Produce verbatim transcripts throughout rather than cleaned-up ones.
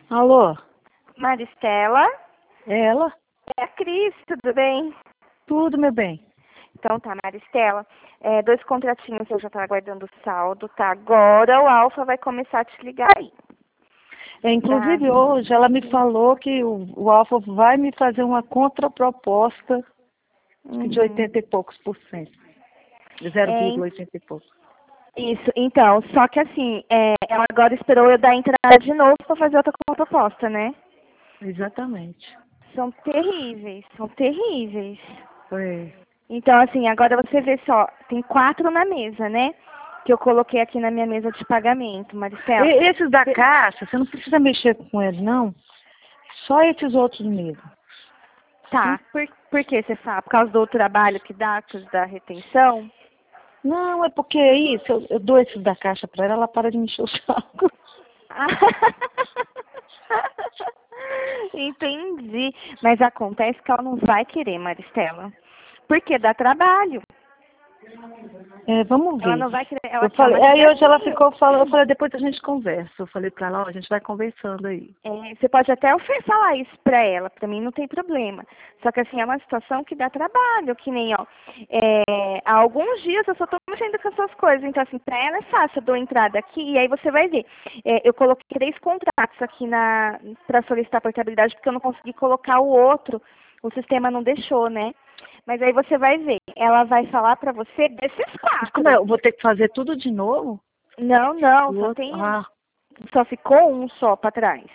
Alô? Maristela? É ela? É a Cris, tudo bem? Tudo, meu bem. Então tá, Maristela. É, dois contratinhos eu já tô aguardando o saldo, tá? Agora o Alfa vai começar a te ligar aí. É, inclusive hoje ela me falou que o, o Alfa vai me fazer uma contraproposta Uhum. de oitenta e poucos por cento. zero vírgula oitenta e poucos. Isso, então, só que assim, é, ela agora esperou eu dar a entrada de novo pra fazer outra proposta, né? Exatamente. São terríveis, são terríveis. Foi. Então, assim, agora você vê só, tem quatro na mesa, né? Que eu coloquei aqui na minha mesa de pagamento, Maristela. E esses da caixa, você não precisa mexer com eles, não. Só esses outros mesmo. Tá, por, por que você fala? Por causa do trabalho que dá, por causa da retenção? Não, é porque aí, se eu, eu dou esses da caixa pra ela, ela para de me encher o saco. Entendi. Mas acontece que ela não vai querer, Maristela. Porque dá trabalho. É, vamos Ela ver. não vai querer. Ela Eu quer falei, uma aí hoje ela ligação. ficou falando, eu falei, depois a gente conversa. Eu falei pra ela, ó, a gente vai conversando aí. É, você pode até ofer- falar isso pra ela, pra mim não tem problema. Só que assim, é uma situação que dá trabalho, que nem, ó, é, há alguns dias eu só tô mexendo com essas coisas, então assim, pra ela é fácil, eu dou entrada aqui e aí você vai ver. É, eu coloquei três contratos aqui na pra solicitar portabilidade, porque eu não consegui colocar o outro, o sistema não deixou, né? Mas aí você vai ver, ela vai falar pra você desses Mas como é? quatro. Eu vou ter que fazer tudo de novo? Não, não, O só outro? tem um, Ah, só ficou um só pra trás.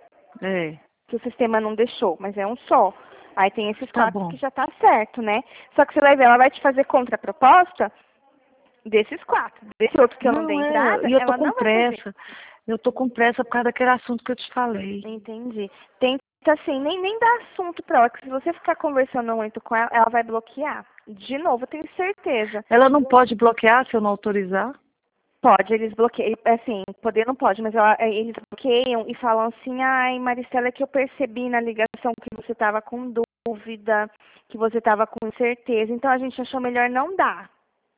é. Que o sistema não deixou, mas é um só. Aí tem esses Tá quatro bom. que já tá certo, né? Só que você vai ver, ela vai te fazer contraproposta desses quatro. Desse outro que eu não dei Não, é. entrada, E eu tô ela com não vai fazer. pressa. Eu tô com pressa por causa daquele assunto que eu te falei. Entendi. Tenta assim, nem, nem dá assunto pra ela, que se você ficar conversando muito com ela, ela vai bloquear. De novo, eu tenho certeza. Ela não pode bloquear se eu não autorizar? Pode, eles bloqueiam, assim, poder não pode, mas ela- eh, eles bloqueiam e falam assim, ai, Maristela, é que eu percebi na ligação que você estava com dúvida, que você estava com incerteza, então a gente achou melhor não dar.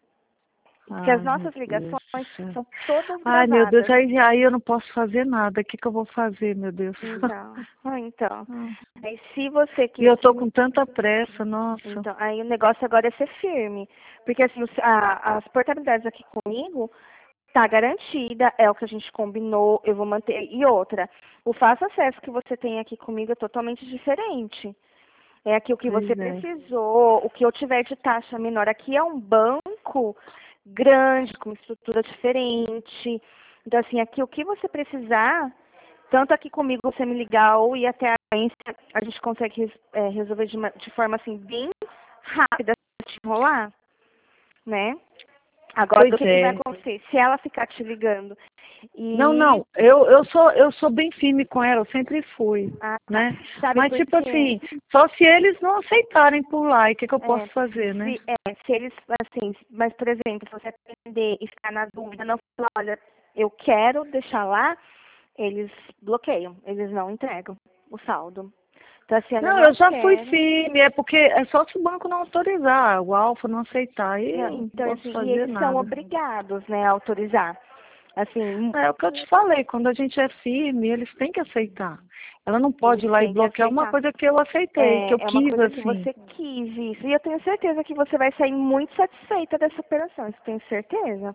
Porque as Ai, meu nossas Deus do ligações céu. são todas Ai, meu Deus, gravadas. aí, aí eu não posso fazer nada. O que, que eu vou fazer, meu Deus? Então, ah, então. Ah. Aí se você E eu tô quiser. com tanta pressa, nossa. Então, aí o negócio agora é ser firme. Porque assim, os- a- as portabilidades aqui comigo tá garantida, é o que a gente combinou, eu vou manter. E outra, o fácil acesso que você tem aqui comigo é totalmente diferente. É aqui o que você Pois é. precisou, o que eu tiver de taxa menor. Aqui é um banco grande, com estrutura diferente. Então, assim, aqui o que você precisar, tanto aqui comigo você me ligar ou ir até a agência, a gente consegue res- é, resolver de, uma- de forma assim bem rápida, te enrolar, né? Agora, o Pois que, que vai é. acontecer? Se ela ficar te ligando Não, e... não, eu, eu sou eu sou bem firme com ela, eu sempre fui, Ah, tá. né? Sabe Mas por tipo quê? assim, só se eles não aceitarem por lá, e o que, que eu posso É, fazer, né? se, é, se eles, assim, mas, por exemplo, se você atender e ficar na dúvida, não falar, olha, eu quero deixar lá, eles bloqueiam, eles não entregam o saldo. Então, assim, olha, eu Não, eu não já fui quero. firme, é porque é só se o banco não autorizar, o Alfa não aceitar, aí Não, eu não então, posso assim, e fazer eles são nada. obrigados, né, a autorizar. Assim, É o que eu te falei, quando a gente é firme, eles têm que aceitar. Ela não pode eles ir lá e têm que bloquear uma aceitar. coisa que eu aceitei, que eu É, é uma quis, coisa que assim. você quis isso. E eu tenho certeza que você vai sair muito satisfeita dessa operação. Você tem certeza?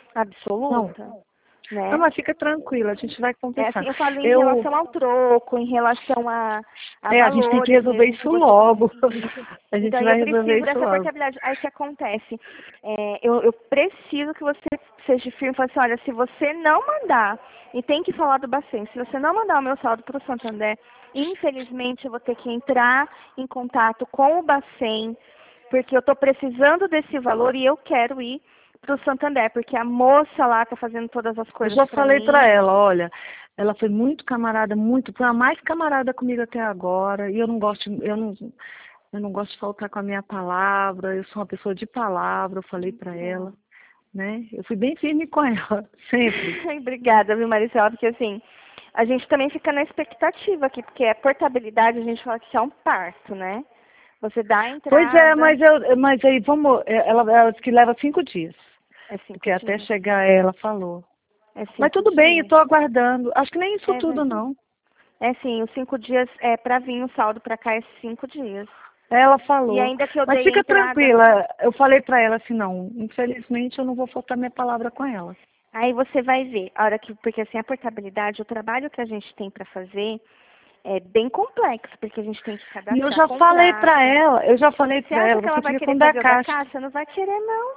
Não, Absoluta, não, né? mas fica tranquila, a gente vai É conversar. assim, eu falei em Eu, relação ao troco, em relação a, a é, a gente tem que valores resolver mesmo que isso você logo. isso. A Então gente eu vai resolver preciso isso dessa logo. portabilidade. Aí o que acontece? É, eu, eu preciso que você seja firme e fale assim, olha, se você não mandar, e tem que falar do Bacen, se você não mandar o meu saldo para o Santander, infelizmente eu vou ter que entrar em contato com o Bacen, porque eu estou precisando desse valor e eu quero ir para o Santander, porque a moça lá está fazendo todas as Eu coisas já para falei pra mim. ela, olha, ela foi muito camarada, muito, foi a mais camarada comigo até agora, e eu não gosto, eu não, eu não gosto de faltar com a minha palavra, eu sou uma pessoa de palavra, eu falei pra ela, né? Eu fui bem firme com ela, sempre. Obrigada, viu, Maricela? Porque assim, a gente também fica na expectativa aqui, porque a portabilidade a gente fala que isso é um parto, né? Você dá a Pois é, entrada, mas eu, mas aí vamos, é, ela, ela disse que leva cinco dias, é porque cinco até dias. chegar ela falou. É Mas cinco tudo bem, eu dias. tô aguardando. Acho que nem isso É, tudo mas não. É sim, os cinco dias é pra vir o saldo pra cá é cinco dias. Ela falou. E ainda que eu Mas dei fica entrada... tranquila. Eu falei pra ela assim, não, infelizmente eu não vou faltar minha palavra com ela. Aí você vai ver, a hora que, porque assim, a portabilidade, o trabalho que a gente tem para fazer é bem complexo, porque a gente tem que cadastrar E eu já contrato. falei pra ela, eu já falei Você pra acha ela, que ela você vai fica querer com da fazer o da caixa. caixa? Não vai querer, não.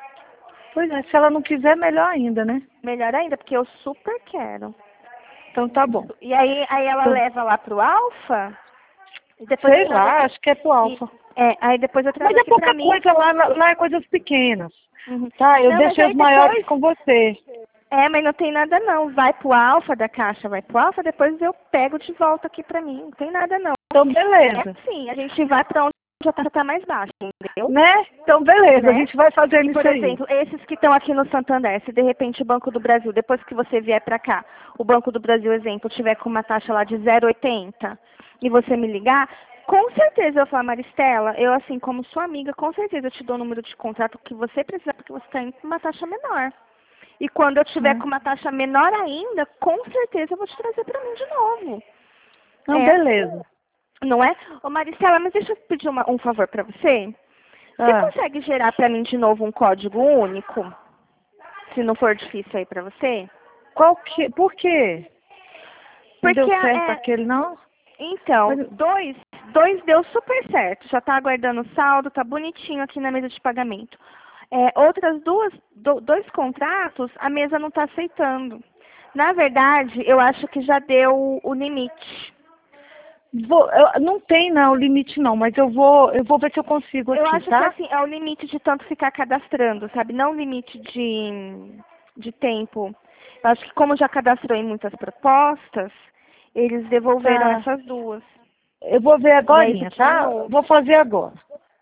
Pois é, se ela não quiser, melhor ainda, né? Melhor ainda, porque eu super quero. Então tá bom. E aí, aí ela Então, leva lá pro Alfa, e depois sei eu trago lá, aqui. acho que é pro E, Alfa. é, aí depois eu Mas trago é aqui pra pouca mim. coisa lá, lá é coisas pequenas. Uhum. Tá, eu Não, mas deixei aí os maiores depois... com você. É, mas não tem nada não. Vai pro Alfa da caixa, vai pro Alfa, depois eu pego de volta aqui pra mim. Não tem nada não. Então É beleza. sim, a gente vai pra onde a taxa tá mais baixa, entendeu? Né? Então beleza, a Né? gente vai fazendo Por isso aí. exemplo, esses que estão aqui no Santander, se de repente o Banco do Brasil, depois que você vier pra cá, o Banco do Brasil, exemplo, tiver com uma taxa lá de zero vírgula oitenta e você me ligar, com certeza eu vou falar, Maristela, eu assim, como sua amiga, com certeza eu te dou o número de contrato que você precisar, porque você está indo com uma taxa menor. E quando eu tiver Né? com uma taxa menor ainda, com certeza eu vou te trazer para mim de novo. Então É, beleza. não é? Ô Maristela, mas deixa eu pedir uma- um favor para você. Você Ah, consegue gerar para mim de novo um código único? Se não for difícil aí para você? qual que, por quê? Não deu Porque certo é, aquele não? então, Mas- dois, dois deu super certo. Já está aguardando o saldo, tá bonitinho aqui na mesa de pagamento. É, outras duas, do- dois contratos, a mesa não está aceitando. Na verdade, eu acho que já deu o limite. Vou, eu- não tem não, limite não, mas eu vou, eu vou ver se eu consigo Eu aqui, acho que tá? assim, é o limite de tanto ficar cadastrando, sabe? Não o limite de, de tempo. Eu acho que como já cadastrou em muitas propostas, eles devolveram Tá. essas duas. Eu vou ver E aí agorinha, pediram tá? outro. Vou fazer agora.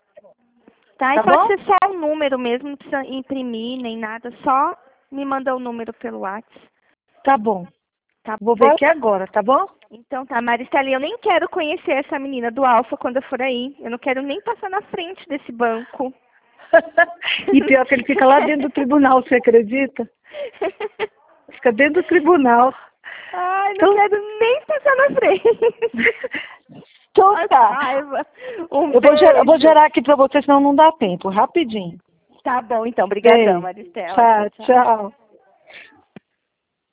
Tá? E Tá pode bom? ser só o número mesmo, não precisa imprimir nem nada, só me manda o número pelo WhatsApp. Tá bom. Tá Vou ver bom? aqui agora, tá bom? Então tá, Maristela, eu nem quero conhecer essa menina do Alfa quando eu for aí. Eu não quero nem passar na frente desse banco. E pior que ele fica lá dentro do tribunal, você acredita? Fica dentro do tribunal. Ai, não Então, quero nem passar na frente. então Nossa, tá. raiva. Um Eu vou, gerar, eu vou beijo. gerar aqui pra você, senão não dá tempo. Rapidinho. Tá bom, então. Obrigadão, Beijo. Maristela. Tchau, Tchau, tchau. tchau.